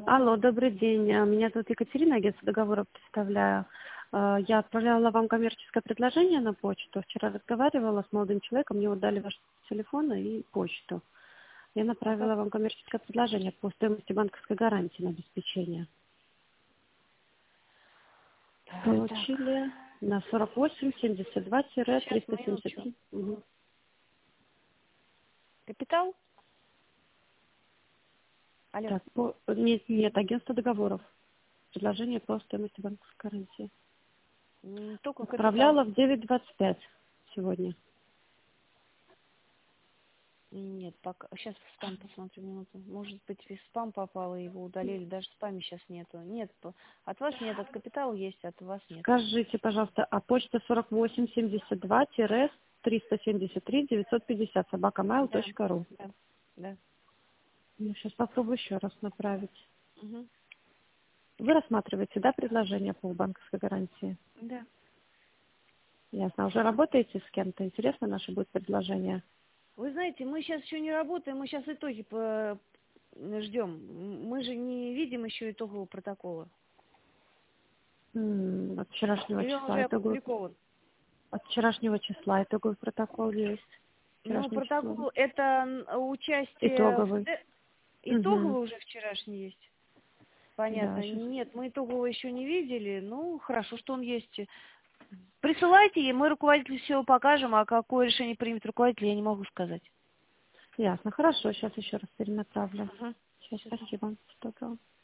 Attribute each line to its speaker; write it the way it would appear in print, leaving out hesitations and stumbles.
Speaker 1: Алло, добрый день. Меня зовут Екатерина, агентство договоров представляю. Я отправляла вам коммерческое предложение на почту. Вчера разговаривала с молодым человеком, мне вот дали ваш телефон и почту. Я направила вам коммерческое предложение по стоимости банковской гарантии на обеспечение. Получили на 48-72-373. Угу.
Speaker 2: Капитал? Алло.
Speaker 1: Так, нет, агентство договоров. Предложение по стоимости банковской гарантии.
Speaker 2: Только капитал.
Speaker 1: Отправляла в 9:25 сегодня.
Speaker 2: Нет, пока. Сейчас в спам посмотрю минуту. Может быть, в спам попало, его удалили. Даже в спаме сейчас нету. Нет, от вас нет, от капитала есть, от вас нет.
Speaker 1: Скажите, пожалуйста, а почта 48-72-373-950 собакамайл.ру.
Speaker 2: Да.
Speaker 1: Я сейчас попробую еще раз направить.
Speaker 2: Угу.
Speaker 1: Вы рассматриваете, да, предложение по банковской гарантии?
Speaker 2: Да.
Speaker 1: Ясно. Уже работаете с кем-то? Интересно наше будет предложение?
Speaker 2: Вы знаете, мы сейчас еще не работаем, мы сейчас итоги ждем. Мы же не видим еще итогового протокола.
Speaker 1: От вчерашнего
Speaker 2: Или он
Speaker 1: числа
Speaker 2: уже
Speaker 1: итоговый...
Speaker 2: опубликован?
Speaker 1: От вчерашнего числа итоговый протокол есть.
Speaker 2: Ну,
Speaker 1: Вчерашнее число.
Speaker 2: протокол это участие
Speaker 1: Итоговый. Угу.
Speaker 2: итоговый уже вчерашний есть.
Speaker 1: Да,
Speaker 2: Понятно.
Speaker 1: сейчас.
Speaker 2: Нет, мы итогового еще не видели. Ну, хорошо, что он есть. Присылайте, и мы руководителю все покажем, а какое решение примет руководитель, я не могу сказать.
Speaker 1: Ясно. Хорошо, сейчас еще раз перенаправлю.
Speaker 2: Угу.
Speaker 1: Сейчас, спасибо. Что-то.